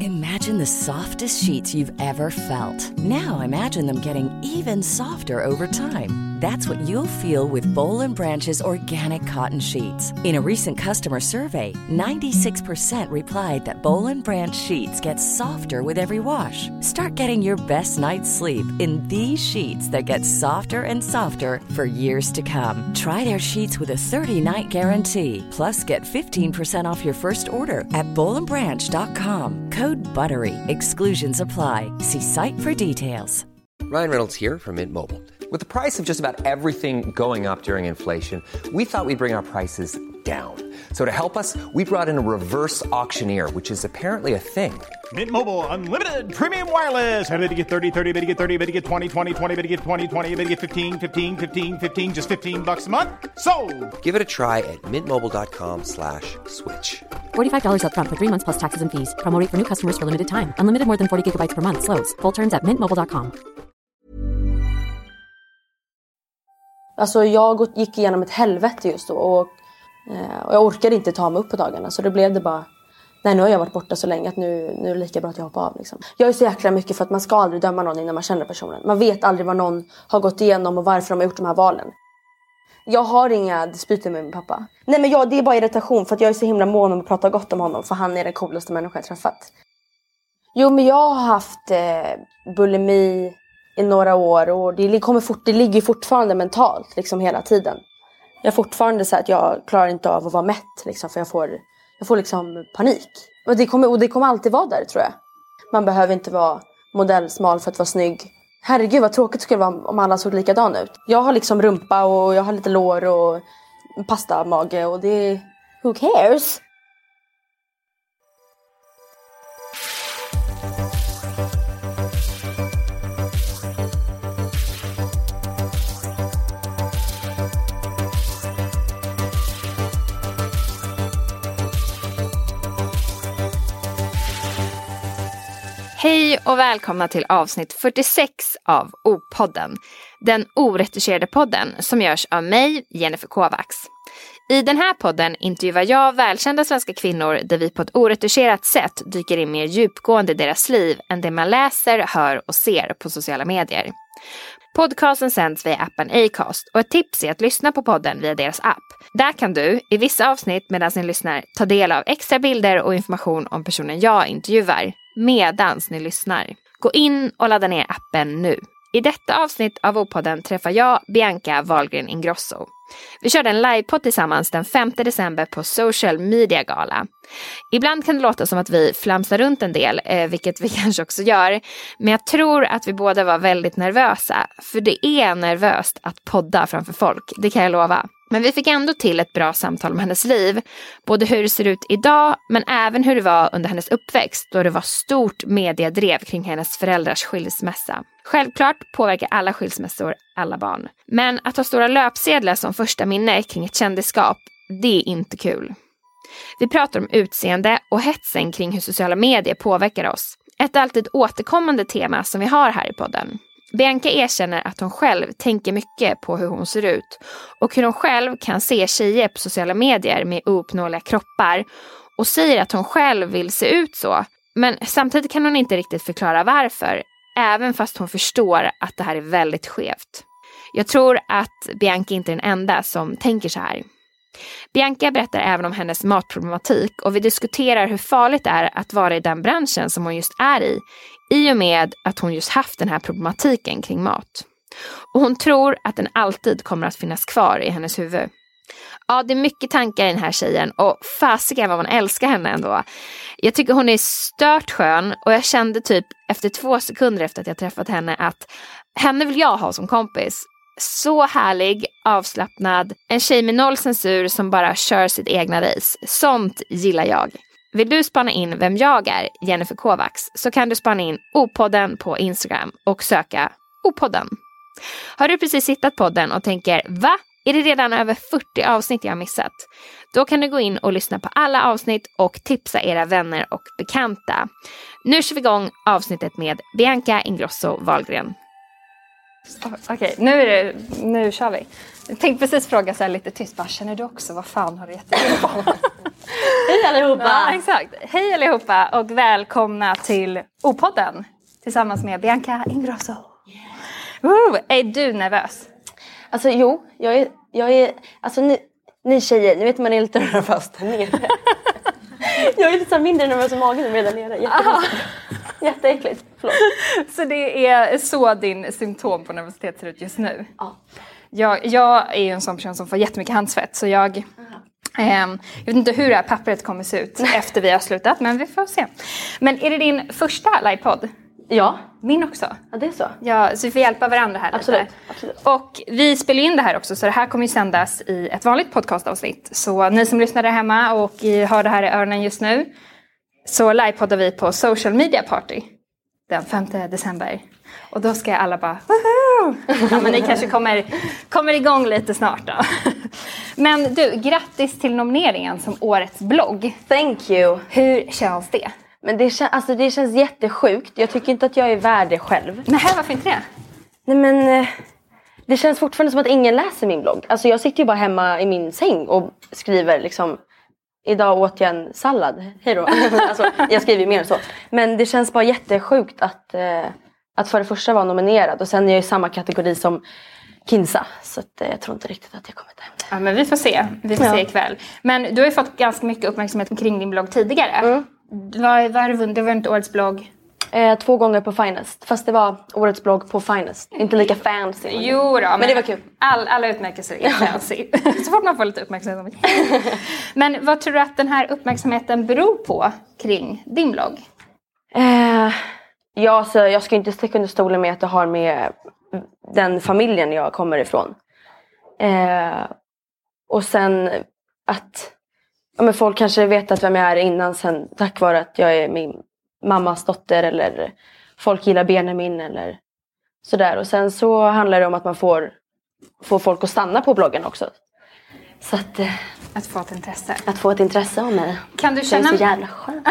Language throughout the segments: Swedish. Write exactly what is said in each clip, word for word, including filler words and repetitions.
Imagine the softest sheets you've ever felt. Now imagine them getting even softer over time. That's what you'll feel with Boll and Branch's organic cotton sheets. In a recent customer survey, ninety-six percent replied that Boll and Branch sheets get softer with every wash. Start getting your best night's sleep in these sheets that get softer and softer for years to come. Try their sheets with a thirty-night guarantee. Plus, get fifteen percent off your first order at boll and branch dot com. Code BUTTERY. Exclusions apply. See site for details. Ryan Reynolds here from Mint Mobile. With the price of just about everything going up during inflation, we thought we'd bring our prices down. So to help us, we brought in a reverse auctioneer, which is apparently a thing. Mint Mobile Unlimited Premium Wireless. How to get thirty, thirty, how to get thirty, how to get twenty, twenty, twenty, how to get twenty, twenty, how to get fifteen, fifteen, fifteen, fifteen, just fifteen bucks a month? Sold! Give it a try at mintmobile.com slash switch. forty-five dollars up front for three months plus taxes and fees. Promo rate for new customers for limited time. Unlimited more than forty gigabytes per month. Slows full terms at mint mobile dot com. Alltså jag gick igenom ett helvete just då. Och, eh, och jag orkade inte ta mig upp på dagarna. Så då blev det bara... Nej, nu har jag varit borta så länge att nu, nu är det lika bra att jag hoppar av. Liksom. Jag är så jäkla mycket för att man ska aldrig döma någon innan man känner personen. Man vet aldrig vad någon har gått igenom och varför de har gjort de här valen. Jag har inga dispyter med min pappa. Nej, men jag, det är bara irritation för att jag är så himla mån om att prata gott om honom. För han är den coolaste människa jag träffat. Jo, men jag har haft eh, bulimi i några år. Och det, kommer fort, det ligger fortfarande mentalt liksom hela tiden. Jag är fortfarande så att jag klarar inte av att vara mätt. Liksom, för jag får, jag får liksom panik. Och det, kommer, och det kommer alltid vara där, tror jag. Man behöver inte vara modellsmal för att vara snygg. Herregud vad tråkigt skulle det vara om alla såg likadan ut. Jag har liksom rumpa och jag har lite lår och pasta mage och det... Who cares? Hej och välkomna till avsnitt fyrtiosex av O-podden. Den oretuscherade podden som görs av mig, Jennifer Kovacs. I den här podden intervjuar jag välkända svenska kvinnor där vi på ett oretuscherat sätt dyker in mer djupgående i deras liv än det man läser, hör och ser på sociala medier. Podcasten sänds via appen Acast och ett tips är att lyssna på podden via deras app. Där kan du i vissa avsnitt medan ni lyssnar ta del av extra bilder och information om personen jag intervjuar medans ni lyssnar. Gå in och ladda ner appen nu. I detta avsnitt av O-podden träffar jag Bianca Wahlgren Ingrosso. Vi körde en livepodd tillsammans den femte december på Social Media Gala. Ibland kan det låta som att vi flamsar runt en del, eh, vilket vi kanske också gör. Men jag tror att vi båda var väldigt nervösa. För det är nervöst att podda framför folk, det kan jag lova. Men vi fick ändå till ett bra samtal om hennes liv. Både hur det ser ut idag, men även hur det var under hennes uppväxt. Då det var stort mediedrev kring hennes föräldrars skilsmässa. Självklart påverkar alla skilsmässor alla barn. Men att ha stora löpsedlar som första minne kring ett kändisskap, det är inte kul. Vi pratar om utseende och hetsen kring hur sociala medier påverkar oss. Ett alltid återkommande tema som vi har här i podden. Bianca erkänner att hon själv tänker mycket på hur hon ser ut och hur hon själv kan se tjejer på sociala medier med ouppnåeliga kroppar och säger att hon själv vill se ut så. Men samtidigt kan hon inte riktigt förklara varför, även fast hon förstår att det här är väldigt skevt. Jag tror att Bianca inte är den enda som tänker så här. Bianca berättar även om hennes matproblematik och vi diskuterar hur farligt det är att vara i den branschen som hon just är i, i och med att hon just haft den här problematiken kring mat. Och hon tror att den alltid kommer att finnas kvar i hennes huvud. Ja, det är mycket tankar i den här tjejen och fasiken vad man älskar henne ändå. Jag tycker hon är stört skön och jag kände typ efter två sekunder efter att jag träffat henne att henne vill jag ha som kompis. Så härlig, avslappnad, en tjej med noll censur som bara kör sitt egna race. Sånt gillar jag. Vill du spana in vem jag är, Jennifer Kovacs, så kan du spana in O-podden på Instagram och söka O-podden. Har du precis hittat podden och tänker, va? Är det redan över fyrtio avsnitt jag har missat? Då kan du gå in och lyssna på alla avsnitt och tipsa era vänner och bekanta. Nu kör vi igång avsnittet med Bianca Ingrosso Wahlgren. Okej, okay, nu, är det, nu kör vi. Jag tänkte precis fråga så här lite tyst. Bara, känner du också? Vad fan har du jättekul på? Hej allihopa! Ja, exakt. Hej allihopa och välkomna till O-podden tillsammans med Bianca Ingrosso. Woo, är du nervös? Alltså jo, jag är, jag är alltså ni, ni tjejer, ni vet man är lite nervös där nere. Jag är lite så mindre nervös i magen än där nere. Jätteäckligt. Jätteäckligt, förlåt. Så det är så din symptom på nervositet ser ut just nu? Ja. Jag, jag är ju en sån person som får jättemycket handsvett så jag... Eh, jag vet inte hur det här pappret kommer se ut efter vi har slutat, men vi får se. Men är det din första livepodd? Ja. Min också. Ja, det är så. Ja, så vi får hjälpa varandra här absolut, lite. Absolut. Och vi spelar in det här också, så det här kommer ju sändas i ett vanligt podcastavsnitt. Så ni som lyssnar där hemma och har det här i öronen just nu, så livepoddar vi på Social Media Party den femte december. Och då ska alla bara, woho! Ja, men ni kanske kommer, kommer igång lite snart då. Men du, grattis till nomineringen som årets blogg. Thank you. Hur känns det? Men det, kän, alltså det känns jättesjukt. Jag tycker inte att jag är värd det själv. Nej, varför inte det? Nej men, eh, det känns fortfarande som att ingen läser min blogg. Alltså jag sitter ju bara hemma i min säng och skriver liksom, idag åt jag en sallad. Hej då. Alltså, jag skriver ju mer än så. Men det känns bara jättesjukt att, eh, att för det första vara nominerad. Och sen är jag i samma kategori som Kinsa. Så att, eh, jag tror inte riktigt att jag kommer hem det. Ja, men vi får se. Vi får ja. se ikväll. Men du har ju fått ganska mycket uppmärksamhet kring din blogg tidigare. Mm. Vad, vad har du vunnit? Det var inte årets blogg. Eh, två gånger på Finest. Fast det var årets blogg på Finest. Inte lika fancy. Jo då, men, men det var kul. All, alla utmärkelser är fancy. Så fort man får lite uppmärksamhet. Men vad tror du att den här uppmärksamheten beror på kring din blogg? Eh, ja, så jag ska inte sticka under stolen med att det har med den familjen jag kommer ifrån. Eh, och sen att ja, men folk kanske vet att vem jag är innan sen tack vare att jag är min mammas dotter eller folk gillar Benjamin eller sådär. Och sen så handlar det om att man får, får folk att stanna på bloggen också. Så att, eh, att få ett intresse. Att få ett intresse av mig. Kan du känna... Det är så jävla skönt.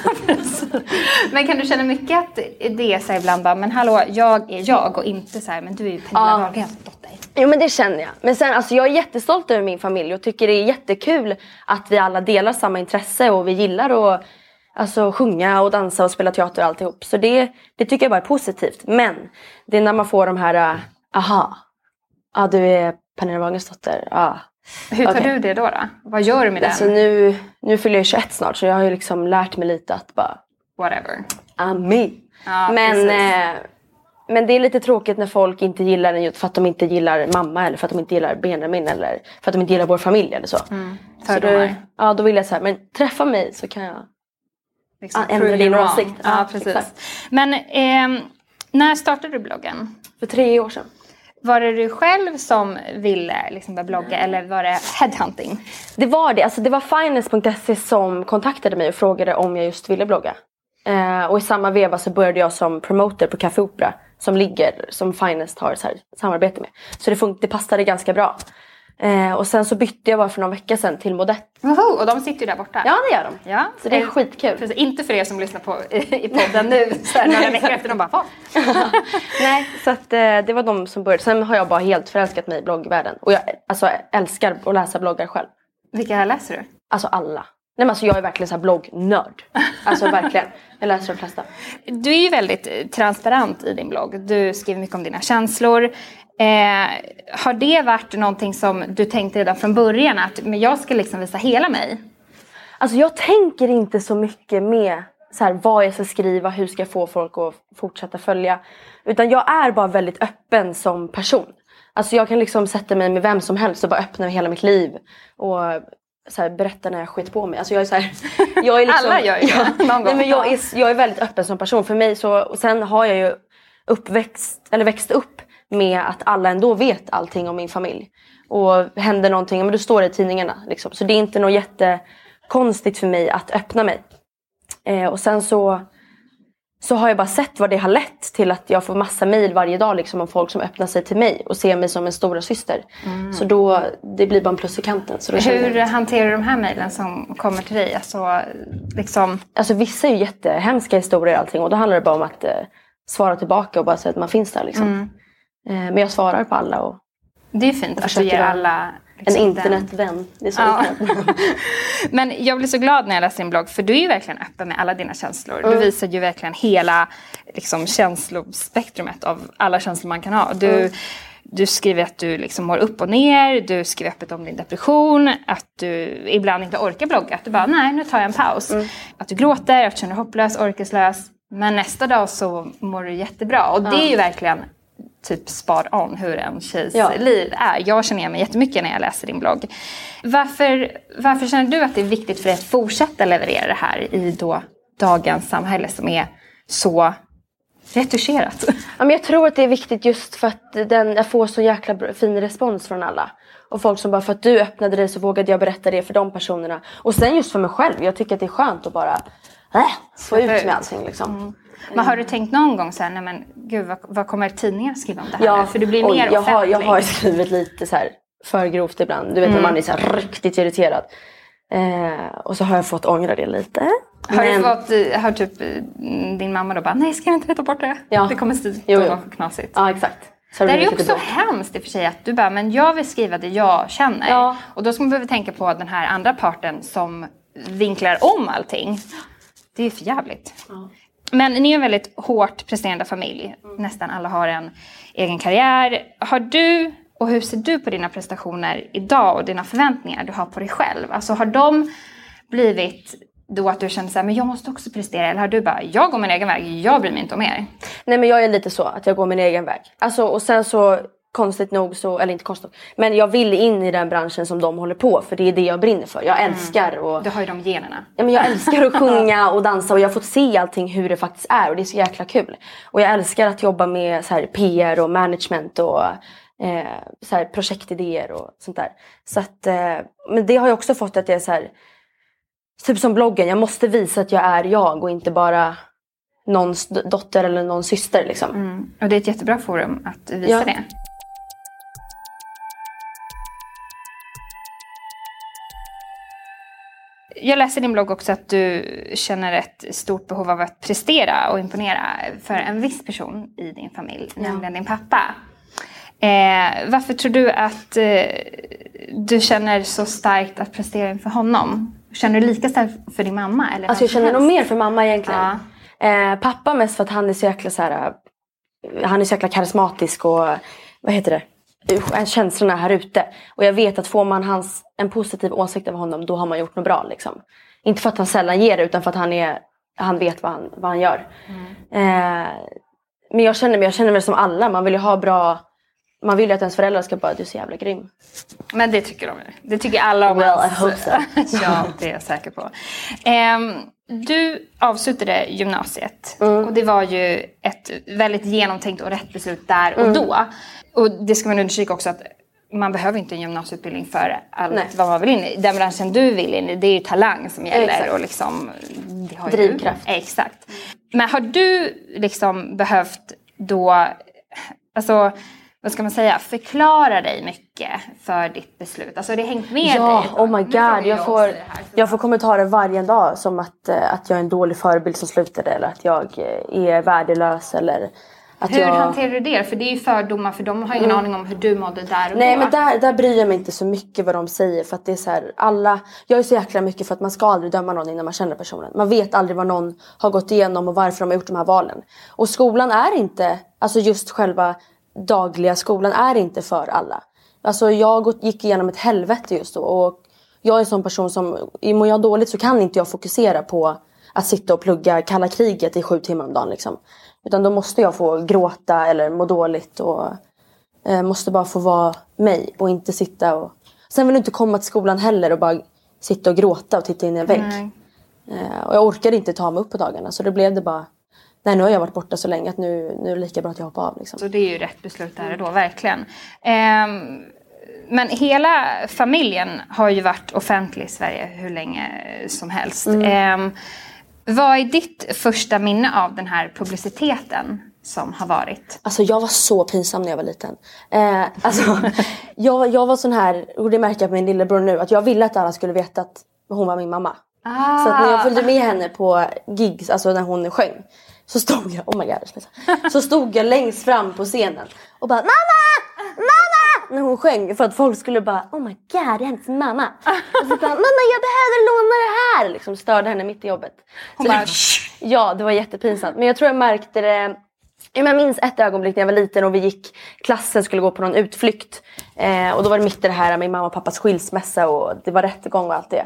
Men kan du känna mycket att det är så här ibland bara, men hallå, jag är jag och inte så här, men du är ju Pernilla Wahlgrens dotter. Jo men det känner jag. Men sen alltså jag är jättestolt över min familj och tycker det är jättekul att vi alla delar samma intresse och vi gillar att alltså, sjunga och dansa och spela teater och alltihop. Så det, det tycker jag bara är positivt. Men det är när man får de här, uh, aha, ja ah, du är Pernilla Wahlgrens dotter, ja. Ah. Hur tar okay. du det då, då? Vad gör du med alltså, den? Nu, nu fyller jag tjugoett snart så jag har ju liksom lärt mig lite att bara... Whatever. I'm me. Ja, men, eh, men det är lite tråkigt när folk inte gillar den för att de inte gillar mamma eller för att de inte gillar Benjamin eller för att de inte gillar vår familj eller så. Mm. Så då, ja, då vill jag så här, men träffa mig så kan jag liksom ändra din åsikt. Ja, ja, precis. Exakt. Men eh, när startade du bloggen? För tre år sedan. Var det du själv som ville liksom börja blogga eller var det headhunting? Det var det. Alltså det var finance punkt se som kontaktade mig och frågade om jag just ville blogga. Eh, och i samma veva så började jag som promoter på Café Opera som ligger, som Finest har så här, samarbete med. Så det, fun- det passade ganska bra. Eh, och sen så bytte jag bara för någon vecka sedan till Modett. Woho, och de sitter ju där borta. Ja, det gör de. Ja. Så det är skitkul. Precis, inte för er som lyssnar på i podden nu så här, några veckor efter de bara vad? Nej, så att, eh, det var de som började. Sen har jag bara helt förälskat mig i bloggvärlden. Och jag alltså, älskar att läsa bloggar själv. Vilka läser du? Alltså alla. Nej men alltså jag är verkligen så här bloggnörd. Alltså verkligen. Jag läser de flesta. Du är ju väldigt transparent i din blogg. Du skriver mycket om dina känslor. Eh, har det varit någonting som du tänkte redan från början att men jag ska liksom visa hela mig? Alltså jag tänker inte så mycket med så här, vad jag ska skriva, hur ska jag få folk att fortsätta följa. Utan jag är bara väldigt öppen som person. Alltså jag kan liksom sätta mig med vem som helst och bara öppna hela mitt liv. Och så här, berätta när jag skit på mig. Alltså jag är så här, jag är liksom, alla gör ju det. Ja, nej, men jag, är, jag är väldigt öppen som person. För mig så, och sen har jag ju uppväxt, eller växt upp med att alla ändå vet allting om min familj. Och händer någonting, men då står det i tidningarna. Liksom. Så det är inte något jättekonstigt för mig att öppna mig. Eh, och sen så, så har jag bara sett vad det har lett till att jag får massa mejl varje dag liksom, om folk som öppnar sig till mig och ser mig som en stora syster. Mm. Så då, det blir bara en plus i kanten. Så då hur hanterar du de här mejlen som kommer till dig? Alltså, liksom... alltså vissa är ju jättehemska historier och allting. Och då handlar det bara om att eh, svara tillbaka och bara säga att man finns där. Liksom. Mm. Eh, men jag svarar på alla. Och det är fint att du ger alla En internetvän. Det är så ja. internet. Men jag blir så glad när jag läser din blogg. För du är ju verkligen öppen med alla dina känslor. Mm. Du visar ju verkligen hela liksom, känslospektrumet av alla känslor man kan ha. Du, mm. du skriver att du liksom mår upp och ner. Du skriver öppet om din depression. Att du ibland inte orkar blogga. Att du bara, nej nu tar jag en paus. Mm. Att du gråter, att du känner hopplös, orkeslös. Men nästa dag så mår du jättebra. Och det är ju verkligen typ spot on hur en tjejs ja. liv är. Jag känner igen mig jättemycket när jag läser din blogg. Varför, varför känner du att det är viktigt för dig att fortsätta leverera det här i då dagens samhälle som är så retuscherat? Ja, men jag tror att det är viktigt just för att den, jag får så jäkla fin respons från alla. Och folk som bara, för att du öppnade det så vågade jag berätta det för de personerna. Och sen just för mig själv. Jag tycker att det är skönt att bara äh, få ut med allting liksom. Mm. Men har du tänkt någon gång så här, nej men gud vad, vad kommer tidningar skriva om det här? Ja, för du blir oj, mer jag offentlig. har, jag har skrivit lite så här för grovt ibland. Du vet mm. när man är så här riktigt irriterad. Eh, och så har jag fått ångra det lite. Har men... du fått, har typ din mamma då bara, nej ska jag inte ta bort det? Ja. Det kommer styrt jo, jo. och knasigt. Ja, exakt. Så det är ju också hemskt i och för sig att du bara, men jag vill skriva det jag känner. Ja. Och då ska man behöva tänka på den här andra parten som vinklar om allting. Det är ju för jävligt. Ja. Men ni är en väldigt hårt presterande familj. Mm. Nästan alla har en egen karriär. Har du, och hur ser du på dina prestationer idag och dina förväntningar du har på dig själv? Alltså har de blivit då att du känner så här, men jag måste också prestera? Eller har du bara, jag går min egen väg, jag bryr mig inte om er? Nej men jag är lite så, att jag går min egen väg. Alltså och sen så... Konstigt nog så, eller inte konstigt men jag vill in i den branschen som de håller på för det är det jag brinner för. Jag älskar och mm. Du har ju de generna. Ja, men jag älskar att sjunga och dansa och jag har fått se allting hur det faktiskt är och det är så jäkla kul. Och jag älskar att jobba med så här P R och management och eh, så här projektidéer och sånt där. Så att eh, men det har ju också fått att jag är så här typ som bloggen, jag måste visa att jag är jag och inte bara någons dotter eller någon syster liksom. Mm. Och det är ett jättebra forum att visa ja. det. Jag läser i din blogg också att du känner ett stort behov av att prestera och imponera för en viss person i din familj, ja. nämligen din pappa. Eh, varför tror du att eh, du känner så starkt att prestera inför honom? Känner du lika starkt för din mamma? Eller alltså jag känner nog mer för mamma egentligen. Ja. Eh, pappa mest för att han är så jäkla, så här, han är så jäkla karismatisk och vad heter det? Känslorna här ute. Och jag vet att får man hans, en positiv åsikt av honom, då har man gjort något bra liksom. Inte för att han sällan ger det, utan för att han, är, han vet vad han, vad han gör. Mm. Eh, men jag känner mig, jag känner mig som alla. Man vill ju ha bra... Man vill ju att ens föräldrar ska bara, du är så jävla grym. Men det tycker de. Det tycker alla om. Well, ens. I hope so. Ja, det är jag säker på. Um, du avslutade gymnasiet. Mm. Och det var ju ett väldigt genomtänkt och rätt beslut där och mm. då. Och det ska man undersöka också att man behöver inte en gymnasieutbildning för allt Nej. vad man vill in i. Den branschen du vill in i, det är ju talang som gäller. Exakt. Och liksom, det har drivkraft. Ju, exakt. Men har du liksom behövt då, alltså vad ska man säga, förklara dig mycket för ditt beslut? Alltså det har hängt med ja, dig. Ja, oh my god. Jag får, jag får kommentarer varje dag som att, att jag är en dålig förebild som slutade. Eller att jag är värdelös. Eller att hur jag... hanterar du det? För det är ju fördomar, för de har ingen mm. aning om hur du mådde där och Nej, då. men där, där bryr jag mig inte så mycket vad de säger. För att det är så här, alla... Jag är så jäkla mycket för att man ska aldrig döma någon innan man känner personen. Man vet aldrig vad någon har gått igenom och varför de har gjort de här valen. Och skolan är inte, alltså just själva dagliga skolan är inte för alla. Alltså jag gick igenom ett helvete just då. Och jag är en sån person som, mår jag dåligt så kan inte jag fokusera på att sitta och plugga kalla kriget i sju timmar om dagen liksom. Utan då måste jag få gråta eller må dåligt och eh, måste bara få vara mig och inte sitta och... Sen vill jag inte komma till skolan heller och bara sitta och gråta och titta in i en vägg. Eh, och jag orkade inte ta mig upp på dagarna, så det blev det bara... Nej, nu har jag varit borta så länge att nu, nu är det lika bra att jag hoppar av. Liksom. Så det är ju rätt beslut där då, verkligen. Eh, men hela familjen har ju varit offentlig i Sverige hur länge som helst. Mm. Eh, vad är ditt första minne av den här publiciteten som har varit? Alltså jag var så pinsam när jag var liten. Eh, alltså, jag, jag var sån här, och det märker jag på min lillebror nu, att jag ville att alla skulle veta att hon var min mamma. Ah. Så att när jag följde med henne på gigs, alltså när hon sjöng, så stod jag, oh my god, så stod jag längst fram på scenen och bara, mamma, mamma, när hon sjöng. För att folk skulle bara, oh my god, det är hennes mamma. Och så bara, mamma jag behöver låna det här. Liksom störde henne mitt i jobbet. Hon bara, ja, det var jättepinsamt. Men jag tror jag märkte det. Jag minns ett ögonblick när jag var liten och vi gick, klassen skulle gå på någon utflykt. Eh, och då var det mitt i det här med mamma och pappas skilsmässa och det var rättegång och allt det.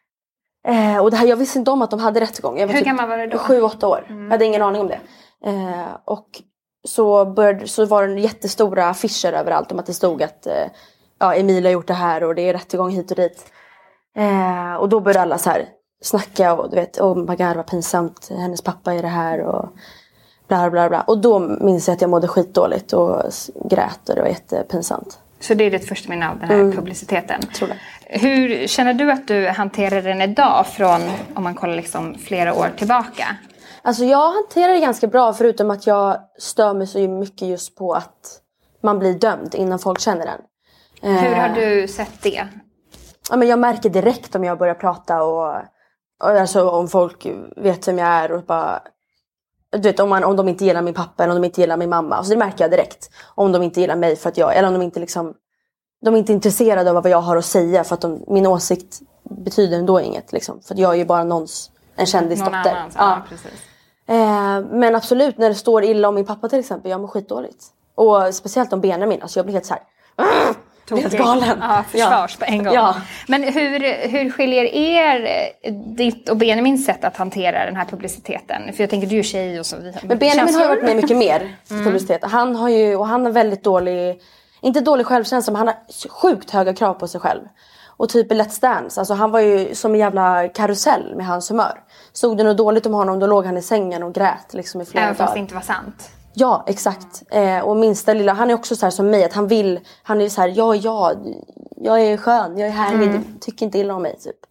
Eh, och det här, jag visste inte om att de hade rättegång. Jag var hur typ gammal var du då? sju, åtta år. Mm. Jag hade ingen aning om det. Eh, och så, började, så var det jättestora affischer överallt om att det stod att eh, ja, Emilia har gjort det här och det är rättegång hit och dit. Eh, och då började alla så här snacka och du vet, oh my god vad pinsamt, hennes pappa är det här och bla bla bla. Och då minns jag att jag mådde skitdåligt och grät och det var jättepinsamt. Så det är ditt första minne av den här mm. publiciteten. Tror det. Hur känner du att du hanterar den idag från, om man kollar liksom flera år tillbaka? Alltså jag hanterar det ganska bra förutom att jag stör mig så mycket just på att man blir dömd innan folk känner den. Hur har du sett det? Ja, men jag märker direkt om jag börjar prata och, och alltså om folk vet vem jag är och bara... Du vet, om, man, om de inte gillar min pappa eller om de inte gillar min mamma. Så det märker jag direkt. Om de inte gillar mig för att jag... Eller om de inte liksom... De är inte intresserade av vad jag har att säga. För att de, min åsikt betyder ändå inget. Liksom. För att jag är ju bara någons... En kändisdotter. Någon ja, precis. Eh, men absolut, när det står illa om min pappa till exempel. Jag mår skitdåligt. Och speciellt om Benjamin. Alltså jag blir helt så här... Jag blir helt galen. Ja, försvars ja. på en gång. Ja. Men hur, hur skiljer er ditt och Benjamins sätt att hantera den här publiciteten? För jag tänker du är tjej och så vidare. Men Benjamin har ju varit med mycket mer mm. publicitet. Han har ju, och han har väldigt dålig, inte dålig självkänsla, men han har sjukt höga krav på sig själv. Och typ i Let's Dance, alltså han var ju som en jävla karusell med hans humör. Stod det något dåligt om honom, då låg han i sängen och grät liksom i flera dagar. Även fast det inte var sant. Ja, exakt. Eh, och minsta lilla, han är också så här som mig, att han vill, han är så här, ja, ja, jag är skön, jag är härlig, mm. tycker inte illa om mig, typ.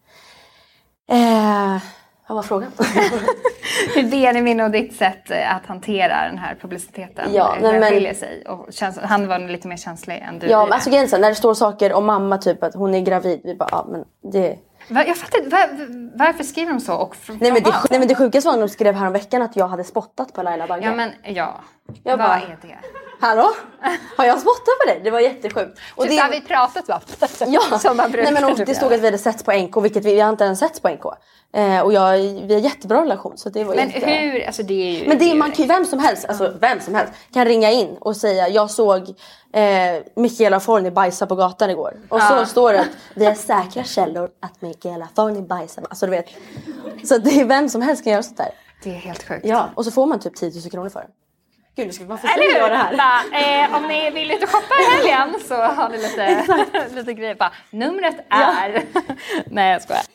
Eh, vad var frågan? Hur Benjamin och ditt sätt att hantera den här publiciteten ja, nej, men, skiljer sig? Och känns, han var lite mer känslig än du. Ja, men alltså gränsen, när det står saker om mamma, typ att hon är gravid, vi bara, ja, men det... Jag fattar inte, var, varför skriver de så? Och nej, men det, nej men det sjukaste var när de skrev här om veckan att jag hade spottat på Laila Bagge. Ja men ja, jag vad bara, är det? Hallå? Har jag spottat på dig? Det var jättesjukt. Och det har vi pratat va? Ja, som man nej, men och det stod att vi hade sett på N K, vilket vi, vi har inte ens sett på N K. Eh, och jag, vi har jättebra relation. Så det var men jätte... hur, alltså det är ju... Men det är, man kan ju, vem som helst, alltså vem som helst kan ringa in och säga, jag såg eh, Michaela Forni bajsa på gatan igår. Och ja. Så står det att vi har säkra källor att Michaela Forni bajsar. Alltså du vet. Så det är vem som helst kan göra sånt där. Det är helt sjukt. Ja, och så får man typ tio tusen kronor för det. Gud, nu ska vi bara förstå göra det här. Ba, eh, om ni vill ut och shoppa i helgen så har ni lite, lite grejer. Bara, numret är... Ja. Nej, jag skojar.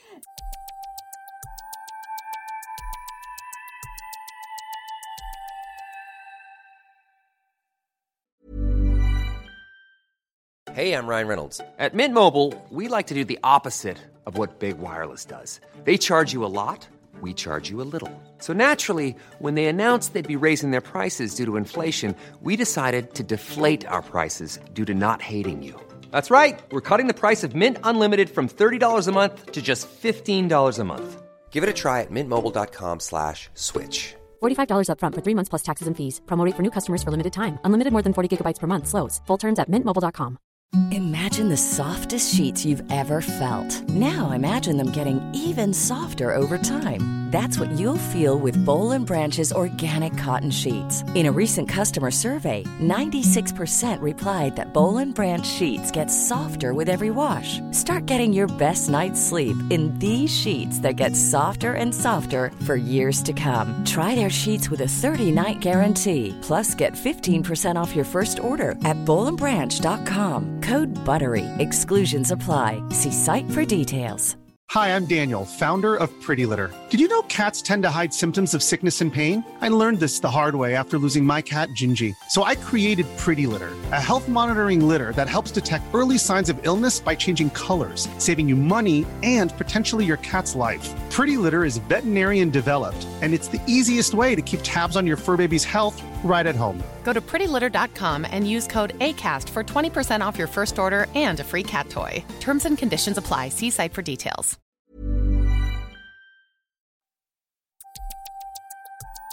Hey, I'm Ryan Reynolds. At Mint Mobile, we like to do the opposite of what Big Wireless does. They charge you a lot. We charge you a little. So naturally, when they announced they'd be raising their prices due to inflation, we decided to deflate our prices due to not hating you. That's right. We're cutting the price of Mint Unlimited from thirty dollars a month to just fifteen dollars a month. Give it a try at mintmobile.com slash switch. forty-five dollars up front for three months plus taxes and fees. Promo rate for new customers for limited time. Unlimited more than forty gigabytes per month. Slows full terms at mint mobile dot com. Imagine the softest sheets you've ever felt. Now imagine them getting even softer over time. That's what you'll feel with Boll and Branch's organic cotton sheets. In a recent customer survey, ninety-six percent replied that Boll and Branch sheets get softer with every wash. Start getting your best night's sleep in these sheets that get softer and softer for years to come. Try their sheets with a thirty-night guarantee. Plus, get fifteen percent off your first order at boll and branch dot com. Code BUTTERY. Exclusions apply. See site for details. Hi, I'm Daniel, founder of Pretty Litter. Did you know cats tend to hide symptoms of sickness and pain? I learned this the hard way after losing my cat, Gingy. So I created Pretty Litter, a health monitoring litter that helps detect early signs of illness by changing colors, saving you money and potentially your cat's life. Pretty Litter is veterinarian developed, and it's the easiest way to keep tabs on your fur baby's health right at home. Go to pretty litter dot com and use code ACAST for twenty percent off your first order and a free cat toy. Terms and conditions apply. See site for details.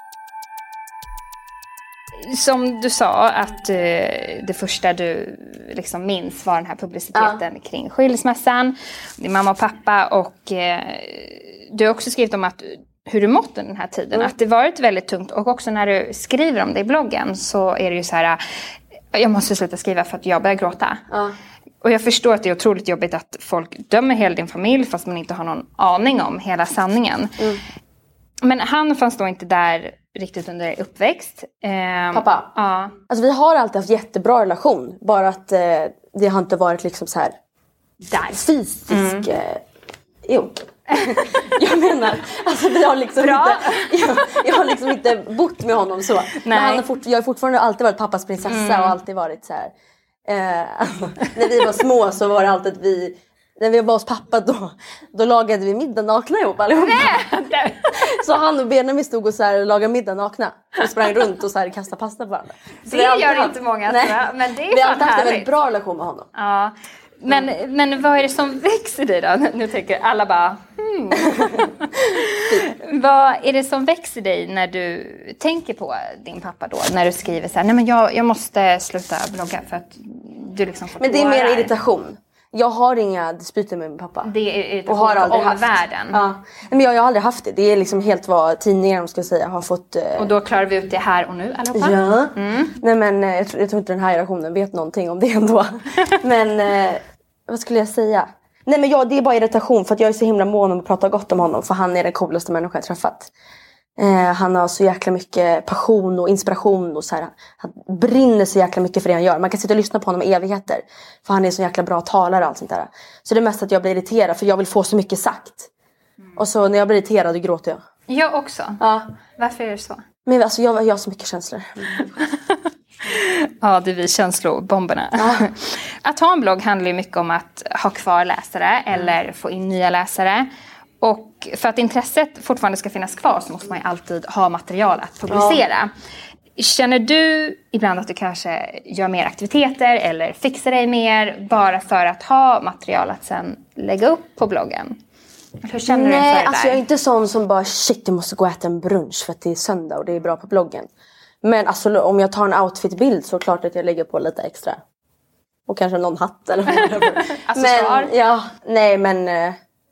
Som du sa att eh, det första du liksom minns var den här publiciteten ja. kring skilsmässan, din mamma och pappa, och eh, du har också skrivit om att hur du mått den här tiden, mm. att det varit väldigt tungt, och också när du skriver om det i bloggen så är det ju så här, jag måste sluta skriva för att jag börjar gråta. Ja. Och jag förstår att det är otroligt jobbigt att folk dömer hela din familj fast man inte har någon aning om hela sanningen. Mm. Men han fanns då inte där riktigt under uppväxt. Eh, Pappa? Ja. Alltså vi har alltid haft jättebra relation. Bara att eh, det har inte varit liksom så här där. Fysisk. Mm. Eh, jo. jag menar, alltså vi har liksom Bra. inte jag, jag har liksom inte bott med honom så. Men han har fort, jag har fortfarande alltid varit pappas prinsessa mm. och alltid varit så här. Eh, när vi var små så var det alltid att vi, när vi var hos pappa då, då lagade vi middag nakna ihop allihopa. Så han och Benjamin stod och så här lagade middag nakna och sprang runt och så här kastade pasta på varandra. Så det gör haft, inte många, nej, tror jag, men det är vi fan har haft en väldigt härligt. bra relation med honom. Ja. Men, mm. men vad är det som växer dig då? Nu tänker alla bara hmm. Vad är det som växer dig när du tänker på din pappa då? När du skriver så här, nej men jag, jag måste sluta blogga för att du liksom får. Men det är mer irritation. Jag har inga dispyter med min pappa. Det är irritation och har aldrig om haft. Världen. Ja. Men jag, jag har aldrig haft det. Det är liksom helt vad tidningar ska säga har fått. Eh... Och då klarar vi ut det här och nu allihopa. Ja. Mm. Nej men jag tror, jag tror inte den här generationen vet någonting om det ändå. Men eh, vad skulle jag säga? Nej men jag, det är bara irritation för att jag är så himla mån om att prata gott om honom. För han är den coolaste människan jag träffat. Eh, han har så jäkla mycket passion och inspiration och så här, han brinner så jäkla mycket för det han gör. Man kan sitta och lyssna på honom i evigheter för han är så jäkla bra talare och allt sånt där. Så det är mest att jag blir irriterad för jag vill få så mycket sagt. Mm. Och så när jag blir irriterad då gråter jag. Jag också. Ja. Varför är det så? Men alltså jag, jag har så mycket känslor. Ja, det är vi känslobomberna. Ja. Att ha en blogg handlar ju mycket om att ha kvar läsare mm. eller få in nya läsare. Och för att intresset fortfarande ska finnas kvar så måste man ju alltid ha material att publicera. Ja. Känner du ibland att du kanske gör mer aktiviteter eller fixar dig mer bara för att ha material att sen lägga upp på bloggen? Hur känner Nej, du inför det alltså där? jag är inte sån som bara shit, jag måste gå och äta en brunch för att det är söndag och det är bra på bloggen. Men alltså om jag tar en outfitbild så är det klart att jag lägger på lite extra. Och kanske någon hatt eller vad. Men ja, nej men...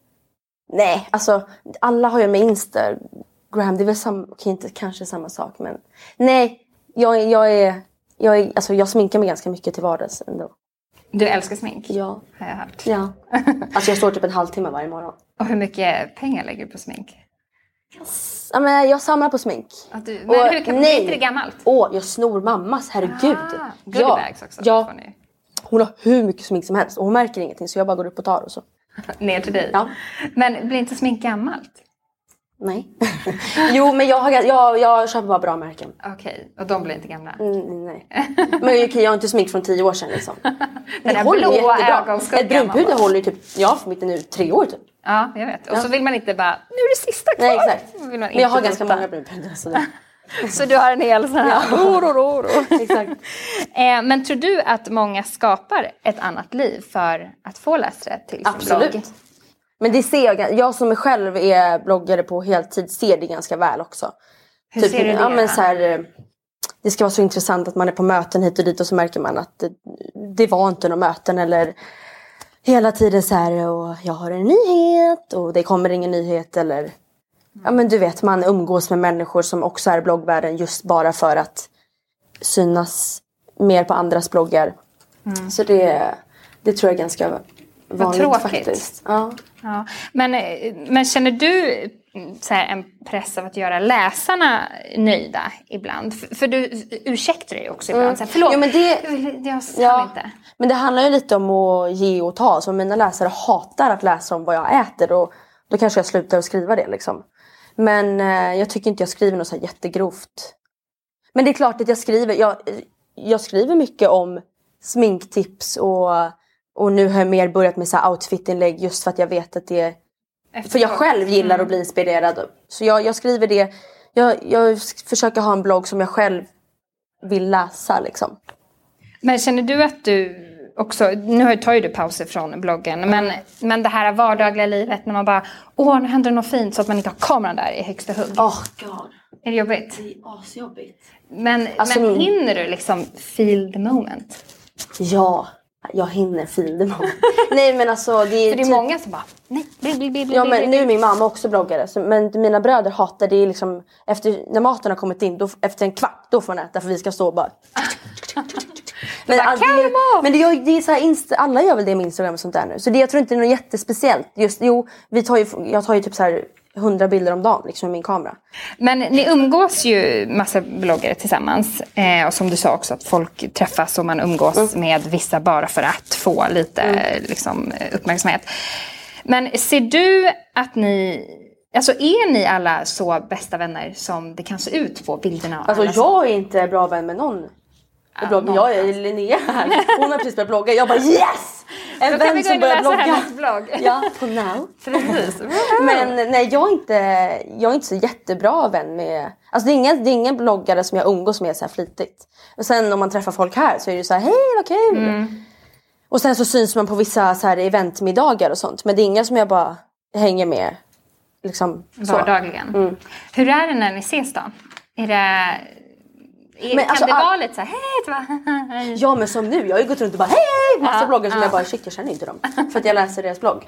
Nej, alltså alla har ju med Instagram, det är väl sam- okej, inte kanske samma sak men nej, jag, jag är jag är alltså jag sminkar mig ganska mycket till vardags ändå. Du älskar smink? Ja. Har jag hört. Ja. Alltså jag står typ en halvtimme varje morgon. Och hur mycket pengar lägger du på smink? Yes. Ja, men jag samlar på smink. Att du, men och, hur kan bli inte det gammalt? Åh, jag snor mammas, herregud. Ah, goodiebags ja. också. Ja. Hon har hur mycket smink som helst och hon märker ingenting så jag bara går upp och tar och så. Ner till dig. Ja. Men blir inte smink gammalt? Nej. Jo, men jag, har, jag, jag köper bara bra märken. Okej, okay. Och de blir inte gamla? Mm, nej. Men okej, okay, jag har inte smink från tio år sedan liksom. Den det här blåa ögonskuggan. Ett brunpudel håller ju typ, ja, för mitt är nu tre år typ. Ja, jag vet. Och ja. Så vill man inte bara, nu är det sista kvar. Nej, exakt. Vill man men jag har inte ganska många brunpudlar. Så, det... så du har en hel sån här. Ja. Ro, ro, ro, ro. Exakt. Eh, men tror du att många skapar ett annat liv för att få läsare till sin Absolut. blogg? Men det ser jag, jag som är själv är bloggare på heltid ser det ganska väl också. Hur typ, ser du det? Ja, men så här, det ska vara så intressant att man är på möten hit och dit och så märker man att det, det var inte några möten eller hela tiden så här och jag har en nyhet och det kommer ingen nyhet eller ja men du vet man umgås med människor som också är bloggvärlden just bara för att synas mer på andras bloggar. Mm. Så det, det tror jag är ganska vanligt faktiskt. Ja. Ja. Men, men känner du så här, en press av att göra läsarna nöjda ibland? För, för du ursäktar dig också ibland. Mm. Så här, förlåt, jo, men det, jag ja, inte. Men det handlar ju lite om att ge och ta. Så mina läsare hatar att läsa om vad jag äter. Och då kanske jag slutar att skriva det liksom. Men eh, jag tycker inte jag skriver något så här jättegrovt. Men det är klart att jag skriver. Jag, jag skriver mycket om sminktips och... Och nu har jag mer börjat med så här outfit-inlägg just för att jag vet att det är... Efter för jag själv gillar mm. att bli inspirerad. Så jag, jag skriver det. Jag, jag försöker ha en blogg som jag själv vill läsa liksom. Men känner du att du också... Nu tar ju du pauser från bloggen. Mm. Men, men det här vardagliga livet när man bara... Åh, nu händer det något fint så att man inte har kameran där i högsta hugg. Åh, oh, god. Är det jobbigt? Det är asjobbigt. Men, alltså, men hinner du liksom feel the moment? Ja. Jag hinner feedimorgon. Nej men alltså det är, För det är typ... många som bara, nej, bli, bli, bli, bli, Ja men bli. nu är min mamma också bloggare. Så, men mina bröder hatar det är liksom, efter, när maten har kommit in, då, efter en kvart, då får hon äta för vi ska stå och bara... Men, bara, all, det, men det, är, det är så här, Insta, alla gör väl det med Instagram och sånt där nu. Så det, jag tror inte det är något jättespeciellt. Just, jo, vi tar ju, jag tar ju typ så här hundra bilder om dagen liksom, med min kamera. Men ni umgås ju massa bloggare tillsammans. Eh, och som du sa också att folk träffas och man umgås mm. med vissa bara för att få lite mm. liksom, uppmärksamhet. Men ser du att ni... Alltså är ni alla så bästa vänner som det kan se ut på bilderna? Alltså jag är inte bra vän med någon. Ja, blogg, men jag är Linnea här. Hon har precis börjat blogga. Jag bara yes! En vän som börjar blogga. Hennes blogg. Ja, på now. Precis. Men nej, jag är inte jag är inte så jättebra vän med. Alltså det är ingen det är ingen bloggare som jag umgås med så här flitigt. Och sen om man träffar folk här så är det så här hej vad kul. Mm. Och sen så syns man på vissa så här eventmiddagar och sånt, men det är inga som jag bara hänger med liksom vardagligen. Mm. Hur är det när ni ses då? Är det Är, men kan alltså, det vara lite så här, hej, ja men som nu, jag har ju gått runt och bara hej, massa ja, bloggar som ja. jag bara, shit jag känner inte dem. För att jag läser deras blogg.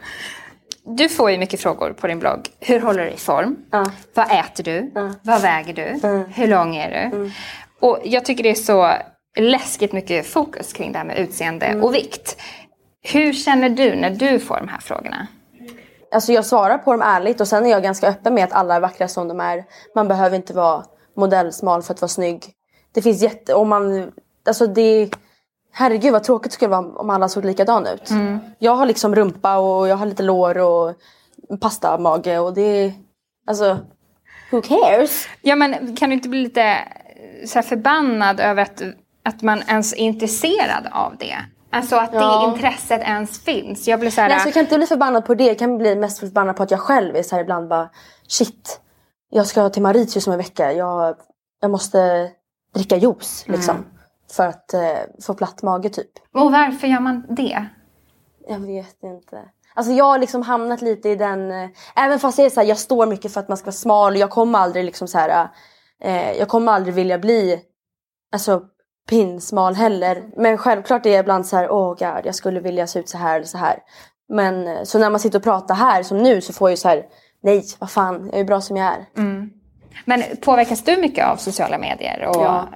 Du får ju mycket frågor på din blogg. Hur håller du i form? Ja. Vad äter du? Ja. Vad väger du? Mm. Hur lång är du? Mm. Och jag tycker det är så läskigt mycket fokus kring det här med utseende mm. och vikt. Hur känner du när du får de här frågorna? Alltså jag svarar på dem ärligt och sen är jag ganska öppen med att alla är vackra som de är. Man behöver inte vara modellsmal för att vara snygg. Det finns jätte... Om man, alltså det, herregud vad tråkigt det skulle vara om alla såg likadan ut. Mm. Jag har liksom rumpa och jag har lite lår och pasta mage och det... Alltså, who cares? Ja men kan du inte bli lite så här förbannad över att, att man ens är intresserad av det? Alltså att ja. det intresset ens finns. Jag blir så här... Nej, så jag kan inte bli förbannad på det. Jag kan bli mest förbannad på att jag själv är så här ibland bara... Shit, jag ska till Mauritius om en vecka. Jag, jag måste... dricka juice liksom mm. för att eh, få platt mage typ. Och varför gör man det? Jag vet inte. Alltså jag har liksom hamnat lite i den eh, även fast jag är så här, jag står mycket för att man ska vara smal, jag kommer aldrig liksom så här eh, jag kommer aldrig vilja bli alltså pinsmal heller, men självklart är jag ibland så här åh oh god, jag skulle vilja se ut så här eller så här. Men så när man sitter och pratar här som nu så får jag ju så här nej, vad fan, jag är bra som jag är. Mm. Men påverkas du mycket av sociala medier? Och... Ja.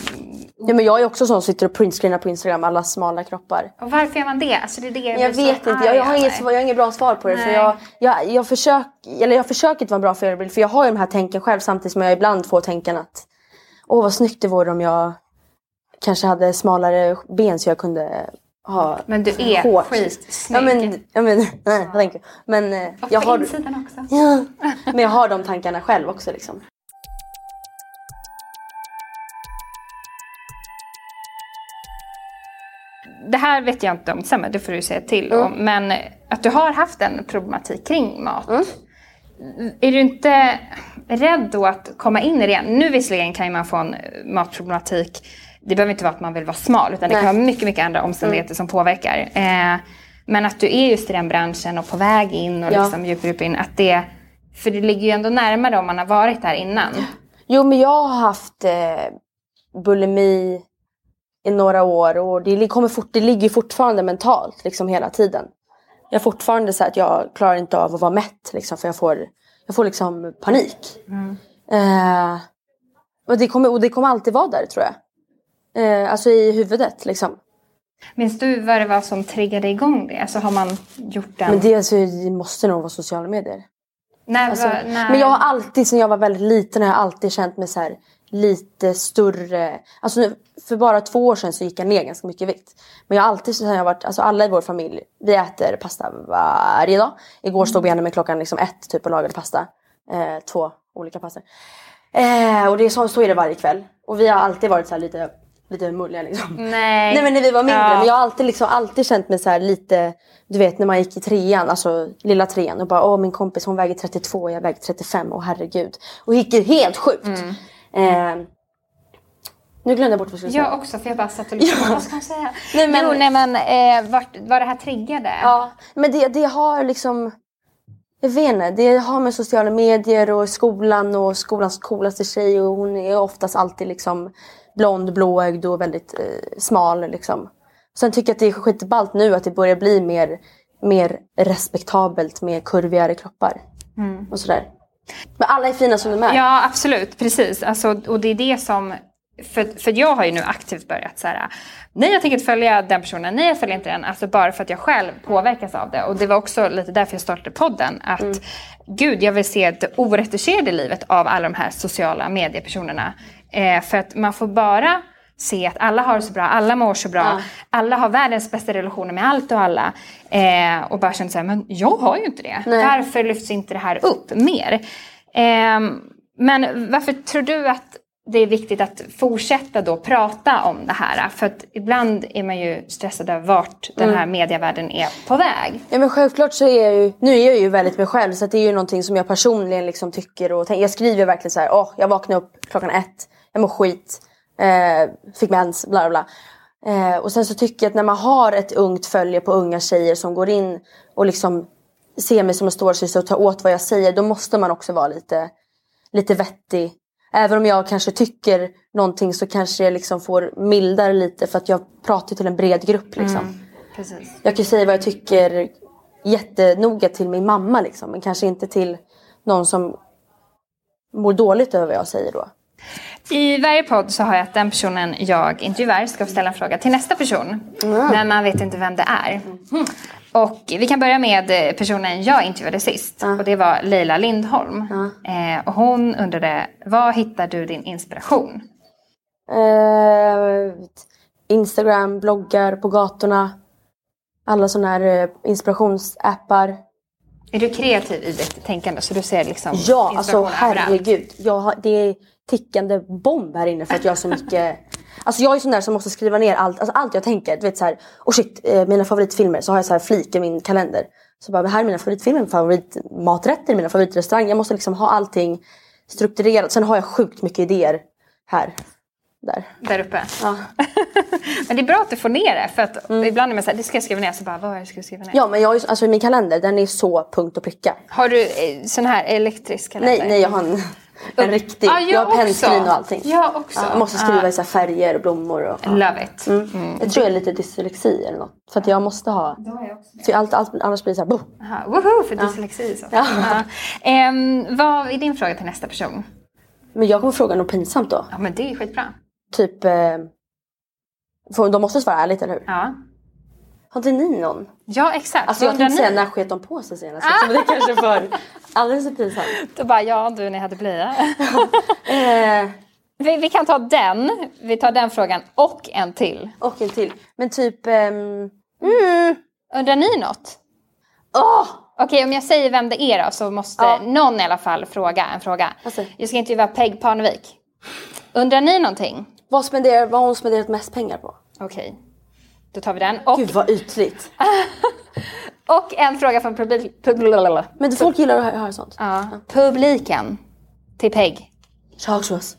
Ja, men jag är också sån som sitter och printscreenar på Instagram alla smala kroppar. Och varför gör man det? Alltså det är det jag jag vet inte, jag, jag, har inget, jag har inget bra svar på det. För jag, jag, jag, försök, eller jag försöker inte vara en bra förebild. För jag har ju de här tänken själv samtidigt som jag ibland får tänken att åh vad snyggt det vore om jag kanske hade smalare ben så jag kunde ha. Men du är hårt. Skitsnygg. Ja men, ja, men nej, jag tänker. Men och jag på har insidan också. Ja, men jag har de tankarna själv också liksom. Det här vet jag inte om samma, det får du säga till mm. om. Men att du har haft en problematik kring mat. Mm. Är du inte rädd då att komma in i det? Nu visserligen kan man få en matproblematik. Det behöver inte vara att man vill vara smal. Utan det Nej. kan vara mycket, mycket andra omständigheter mm. som påverkar. Eh, men att du är just i den branschen och på väg in och ja. liksom djup, djup in. Att det, för det ligger ju ändå närmare om man har varit där innan. Jo, men jag har haft eh, bulimi i några år och det, kommer fort, det ligger fortfarande mentalt liksom hela tiden. Jag är fortfarande så att jag klarar inte av att vara mätt liksom, för jag får, jag får liksom panik. Mm. Eh, och, det kommer, och det kommer alltid vara där tror jag. Eh, alltså i huvudet liksom. Minns du vad det var som triggade igång det? Alltså har man gjort den? Men det, alltså, det måste nog vara sociala medier. Nej, alltså, var, nej. Men jag har alltid, sen jag var väldigt liten, har jag alltid känt mig så här lite större. Alltså nu, för bara två år sedan så gick jag ner ganska mycket vikt. Men jag har alltid, sen jag varit, alltså alla i vår familj, vi äter pasta varje dag. Igår stod Benjamin med klockan liksom ett typ och lagade pasta. Eh, två olika pastor. Eh, och det är så, så är det varje kväll. Och vi har alltid varit så här lite, lite mulliga liksom. Nej. Nej men när vi var mindre. Ja. Men jag har alltid, liksom, alltid känt mig så här lite, du vet när man gick i trean, alltså lilla trean. Och bara, åh min kompis hon väger trettiotvå och jag väger trettiofem, åh herregud. Och gick helt sjukt. Mm. Eh, nu glömde jag bort vad jag skulle säga. Jag också, för jag bara satt och liksom, ja. Vad ska jag säga? Nej men, jo, nej, men eh, vart, var det här triggade? Ja, men det, det har liksom, jag vet inte, det har med sociala medier och skolan och skolans coolaste tjej. Och hon är oftast alltid liksom blond, blåögd och väldigt eh, smal liksom. Sen tycker jag att det är skitballt nu att det börjar bli mer, mer respektabelt med kurvigare kroppar. Mm. Och sådär. Men alla är fina som de är. Ja, absolut. Precis. Alltså, och det är det som... För, för jag har ju nu aktivt börjat så här. Nej, jag tänker inte följa den personen. Nej, jag följer inte den. Alltså bara för att jag själv påverkas av det. Och det var också lite därför jag startade podden. Att mm. gud, jag vill se det oretuscherade livet av alla de här sociala mediepersonerna. Eh, för att man får bara se att alla har det så bra. Alla mår så bra. Ja. Alla har världens bästa relationer med allt och alla. Eh, och bara känner så här, men jag har ju inte det. Nej. Varför lyfts inte det här upp mer? Eh, men varför tror du att det är viktigt att fortsätta då prata om det här? För att ibland är man ju stressad över vart den här mm. medievärlden är på väg. Ja, men självklart så är jag ju... Nu är jag ju väldigt mig själv. Så att det är ju någonting som jag personligen liksom tycker och tänker. Jag skriver verkligen så här. Åh, jag vaknar upp klockan ett. Jag mår skit. Eh, fick mens. Bla bla. Eh, och sen så tycker jag att när man har ett ungt följe på unga tjejer som går in och liksom ser mig som en storasyster och tar åt vad jag säger. Då måste man också vara lite, lite vettig. Även om jag kanske tycker någonting så kanske jag liksom får mildare lite. För att jag pratar till en bred grupp liksom. Mm, precis. Jag kan säga vad jag tycker jättenoga till min mamma liksom. Men kanske inte till någon som mår dåligt över vad jag säger då. I varje podd så har jag att den personen jag intervjuar ska ställa en fråga till nästa person. Mm. Men man vet inte vem det är. Mm. Och vi kan börja med personen jag intervjuade sist. Mm. Och det var Leila Lindholm. Mm. Eh, och hon undrade, var hittar du din inspiration? Eh, Instagram, bloggar, på gatorna. Alla sådana här eh, inspirationsappar. Är du kreativ i ditt tänkande? Så du ser liksom ja, alltså herregud. Jag har, det är tickande bomb här inne för att jag har så mycket... Alltså jag är sån där som måste skriva ner allt, alltså allt jag tänker. Du vet så här, oh shit, eh, mina favoritfilmer. Så har jag så här flik i min kalender. Så bara, här är mina favoritfilmer, favoritmaträtter, mina favoritrestauranger. Jag måste liksom ha allting strukturerat. Sen har jag sjukt mycket idéer här. Där. Där uppe. Ja. Men det är bra att du får ner det. För att mm. ibland är man så här, det ska jag skriva ner. Så bara, vad är det ska jag skriva ner? Ja, men jag, alltså min kalender, den är så punkt och pricka. Har du eh, sån här elektrisk kalender? Nej, nej, jag har en... En riktig. Ah, jag, jag har pensrin och allting. Jag också. Ja, jag måste skriva ah. i så här färger och blommor. Och, ja. Love it. Mm. Mm. Jag tror jag är lite dyslexi eller något. För att jag måste ha. Det har jag också. För allt, allt, annars blir det så här. Boom. Aha. Woho, för dyslexi. Så. Ja. Ja. Um, vad är din fråga till nästa person? Men jag kommer fråga något pinsamt då. Ja, men det är skitbra. Typ. Eh, för de måste svara ärligt, eller hur? Ja. Har inte ni någon? Ja, exakt. Alltså jag tänkte säga när sket de på sig senast. Ah. Men det kanske för alldeles så pinsamt. Då bara, ja du, ni hade blivit. eh. vi, vi kan ta den. Vi tar den frågan och en till. Och en till. Men typ... Um, mm. Undrar ni något? Oh. Okej, okay, om jag säger vem det är då så måste ja. någon i alla fall fråga en fråga. Alltså. Jag ska intervjua Peg Parnevik. Undrar ni någonting? Vad, spenderar, vad har hon spenderat mest pengar på? Okej. Okay. Då tar vi den. Och... Gud vad ytligt. och en fråga från publik... Men folk gillar att höra sånt. Ja. Ja. Publiken. Till Peg. Charles.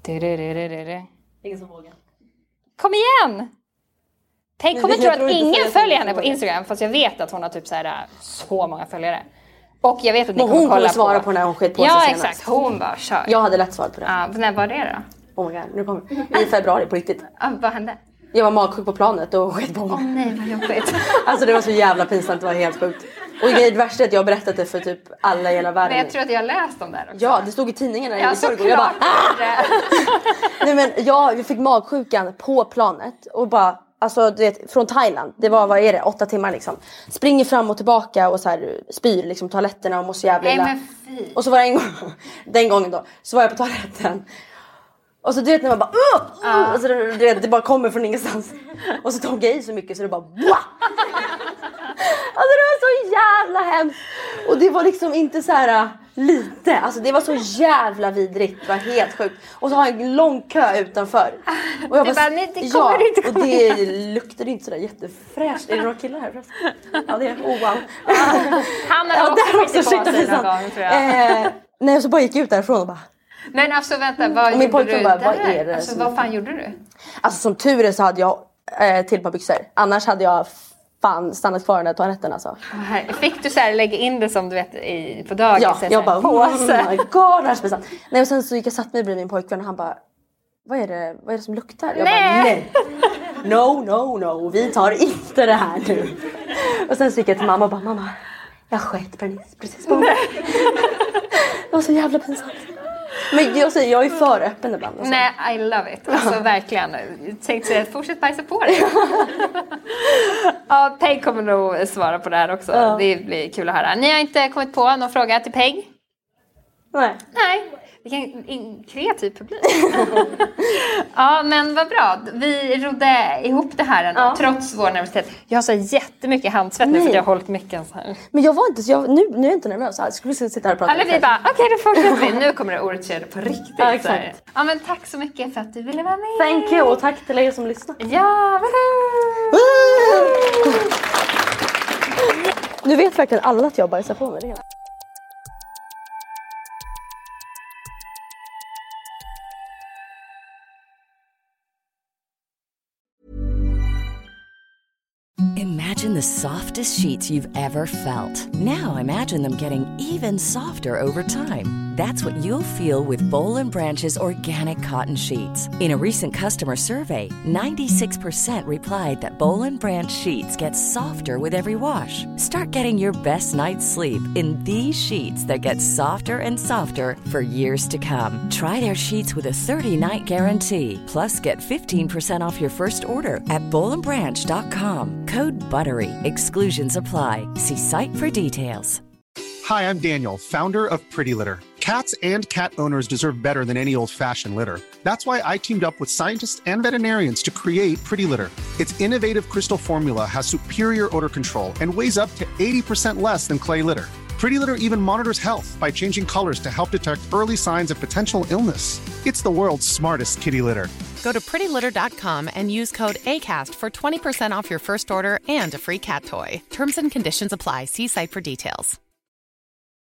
Ingen som vågar. Kom igen! Peg kommer tro att ingen följer henne på Instagram. Fast jag vet att hon har typ så, här, så många följare. Och jag vet att ni kommer hon kolla kommer svara på... på när hon skit på ja, sig senast. Ja exakt, hon bara kör. Jag hade lätt svarat på det. Ja, när var det då? Oh my god, nu kommer i februari på riktigt. Ja, vad hände? Jag var magsjuk på planet och skit på mig. Åh oh, nej, vad jobbigt. Alltså det var så jävla pinsamt, det var helt sjukt. Och det värsta är att jag har berättat det för typ alla i hela världen. Men jag tror att jag har läst om det här också. Ja, det stod i tidningarna. Ja, såklart. Jag bara, ah! Nej men jag, jag fick magsjukan på planet och bara, alltså du vet, från Thailand. Det var, vad är det, åtta timmar liksom. Springer fram och tillbaka och så här spyr liksom toaletterna och mår så jävla illa. Och så var det en gång, den gången då, så var jag på toaletten. Och så du vet när man bara uh, uh, uh. Och så det, det, det bara kommer från ingenstans. Och så tog jag i så mycket så det bara Wah! Alltså det var så jävla hemskt. Och det var liksom inte så här uh, lite. Alltså det var så jävla vidrigt. Det var helt sjukt. Och så har jag en lång kö utanför. Och jag bara, bara nej, det kommer ja, inte komma. Och det luktade inte sådär jättefräscht. Är det några killar här? Ja det är, oh wow. Han har ja, också skit på sig någon gång tror jag. Eh, nej så bara gick jag ut därifrån och bara men alltså vänta, vad och min gjorde du bara, där? vad är det? Alltså vad fan gjorde du? Alltså som tur är så hade jag eh, till på byxor. Annars hade jag fan stannat kvar i den där toaletten alltså. Fick du så här lägga in det som du vet i, på dagen? Ja, så jag bara, påse. Oh my god, det här är speciellt. Nej, och sen så gick jag satt mig bredvid min pojkvän och han bara, vad är det, vad är det som luktar? Jag nej. bara, nej. no, no, no, vi tar inte det här nu. Och sen så gick jag till mamma och bara, mamma, jag sket precis, precis på mig. Det var så jävla pinsamt. Men jag säger, jag är för öppen ibland. Alltså. Nej, I love it. Alltså verkligen. Jag tänkte säga, fortsätt bajsa på dig. Ja, Peg kommer nog svara på det här också. Ja. Det blir kul att höra. Ni har inte kommit på någon fråga till Peg? Nej. Nej. Vilken kreativ publik. Ja, men vad bra. Vi rodde ihop det här ändå, ja. Trots vår nervositet. Jag har så jättemycket handsvett nu för att jag har hållit mycket så här. Men jag var inte så, jag, nu, nu är jag inte nervös. Jag skulle sitta här och prata. Eller vi bara, okej okay, då fortsätter vi. Nu kommer det orättfärdigt på riktigt. Ja, exakt. Ja, men tack så mycket för att du ville vara med. Thank you, och tack till er som lyssnar. Ja, nu vet verkligen alla att jag bajsar på mig. Det Imagine the softest sheets you've ever felt. Now imagine them getting even softer over time. That's what you'll feel with Boll and Branch's organic cotton sheets. In a recent customer survey, ninety-six percent replied that Boll and Branch sheets get softer with every wash. Start getting your best night's sleep in these sheets that get softer and softer for years to come. Try their sheets with a thirty-night guarantee. Plus, get fifteen percent off your first order at boll and branch dot com. Code BUTTERY. Exclusions apply. See site for details. Hi, I'm Daniel, founder of Pretty Litter. Cats and cat owners deserve better than any old-fashioned litter. That's why I teamed up with scientists and veterinarians to create Pretty Litter. Its innovative crystal formula has superior odor control and weighs up to eighty percent less than clay litter. Pretty Litter even monitors health by changing colors to help detect early signs of potential illness. It's the world's smartest kitty litter. Go to pretty litter dot com and use code ACAST for twenty percent off your first order and a free cat toy. Terms and conditions apply. See site for details.